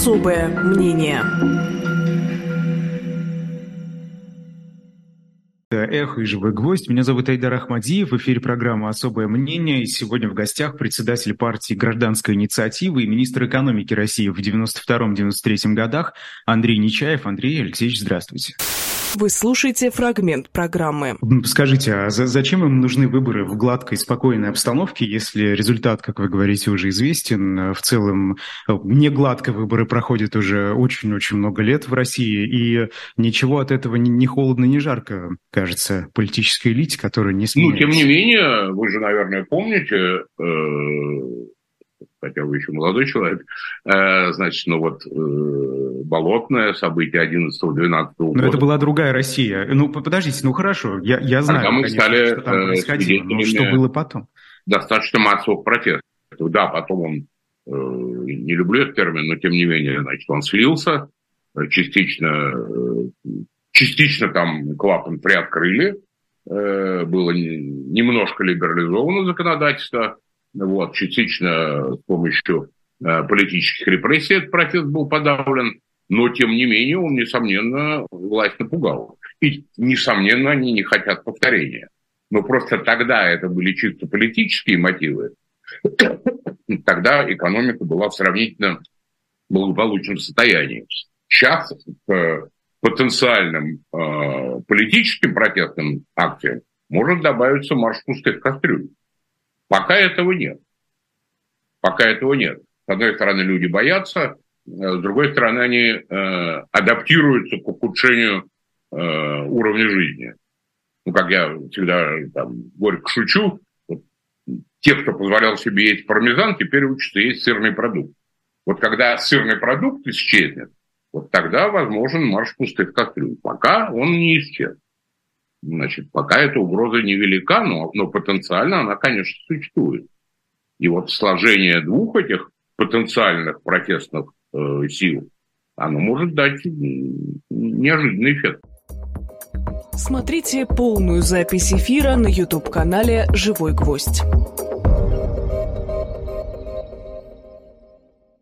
Особое мнение. Эхо и живой гвоздь. Меня зовут Айдар Ахмадиев. В эфире программа «Особое мнение». И сегодня в гостях председатель партии «Гражданская инициатива» и министр экономики России в 92-93 годах Андрей Нечаев. Андрей Алексеевич, здравствуйте. Вы слушаете фрагмент программы. Скажите, а зачем им нужны выборы в гладкой, спокойной обстановке, если результат, как вы говорите, уже известен? В целом, не гладко выборы проходят уже очень-очень много лет в России, и ничего от этого ни холодно, ни жарко, кажется, политической элите, которая не сменяется. Тем не менее, вы же, наверное, помните, хотя вы еще молодой человек, болотное событие 11-12 года. Но это была другая Россия. Подождите, хорошо, я знаю, когда мы конечно, стали что там происходило, но что было потом? Достаточно массовых протестов. Да, потом он, не люблю этот термин, но тем не менее, он слился, частично там клапан приоткрыли, было немножко либерализовано законодательство, частично с помощью политических репрессий этот протест был подавлен, но, тем не менее, он, несомненно, власть напугал. И, несомненно, они не хотят повторения. Но просто тогда это были чисто политические мотивы. Тогда экономика была в сравнительно благополучном состоянии. Сейчас к потенциальным политическим протестным акциям может добавиться марш пустых кастрюль. Пока этого нет. С одной стороны, люди боятся, с другой стороны, они адаптируются к ухудшению уровня жизни. Как я всегда горько шучу, те, кто позволял себе есть пармезан, теперь учатся есть сырный продукт. Когда сырный продукт исчезнет, тогда возможен марш пустых кастрюль. Пока он не исчез. Пока эта угроза невелика, но потенциально она, конечно, существует. И сложение двух этих потенциальных протестных сил, оно может дать неожиданный эффект. Смотрите полную запись эфира на YouTube-канале «Живой гвоздь».